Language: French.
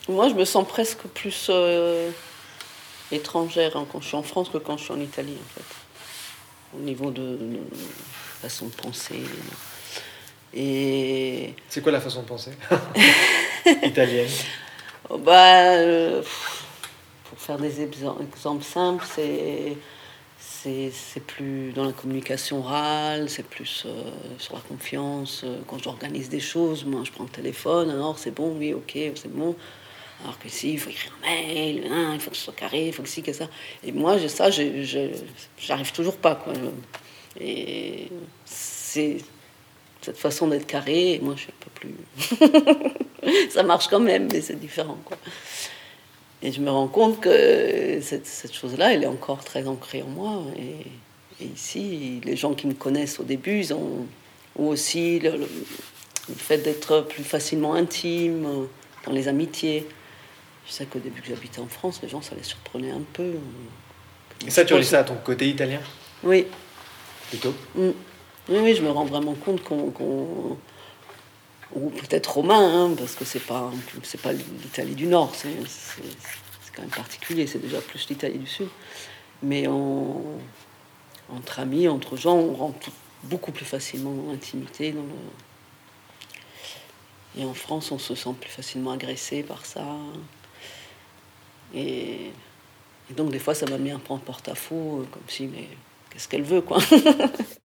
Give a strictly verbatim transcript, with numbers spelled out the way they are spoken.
Moi, je me sens presque plus euh, étrangère hein, quand je suis en France que quand je suis en Italie, en fait. Au niveau de, de façon de penser. Et C'est quoi la façon de penser italienne? oh, bah, euh, pour faire des exemples, exemples simples, c'est, c'est, c'est plus dans la communication orale, c'est plus euh, sur la confiance. Quand j'organise des choses, moi, je prends le téléphone, alors c'est bon, oui, ok, c'est bon. Alors que si, il faut écrire un mail, hein, il faut que ce soit carré, il faut que ci, que ça. Et moi, j'ai ça, je, je, j'arrive toujours pas, quoi. Et c'est cette façon d'être carré, et moi, je suis un peu plus... ça marche quand même, mais c'est différent, quoi. Et je me rends compte que cette, cette chose-là, elle est encore très ancrée en moi. Et, et ici, les gens qui me connaissent au début, ils ont, ont aussi le, le, le fait d'être plus facilement intime dans les amitiés. Je sais qu'au début que j'habitais en France, les gens, ça les surprenait un peu. Et ça, tu relis ça à ton côté italien? Oui. Plutôt mmh. Oui, oui, je me rends vraiment compte qu'on... qu'on ou peut-être romain, hein, parce que c'est pas, c'est pas l'Italie du Nord, c'est, c'est, c'est quand même particulier, c'est déjà plus l'Italie du Sud. Mais on, entre amis, entre gens, on rentre beaucoup plus facilement dans l'intimité. Dans le... Et en France, on se sent plus facilement agressé par ça. Et, et donc, des fois, ça m'a mis un peu en porte-à-faux, comme si, mais qu'est-ce qu'elle veut, quoi.